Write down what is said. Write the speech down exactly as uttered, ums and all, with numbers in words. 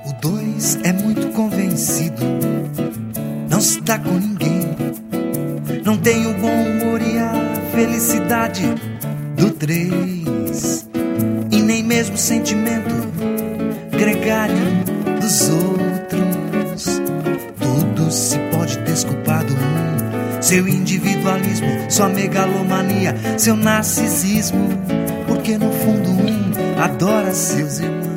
O dois é muito convencido, não se dá com ninguém, não tem o bom humor e a felicidade do três, e nem mesmo o sentimento gregário dos outros. Tudo se pode desculpar do um, seu individualismo, sua megalomania, seu narcisismo, porque no fundo um adora seus irmãos.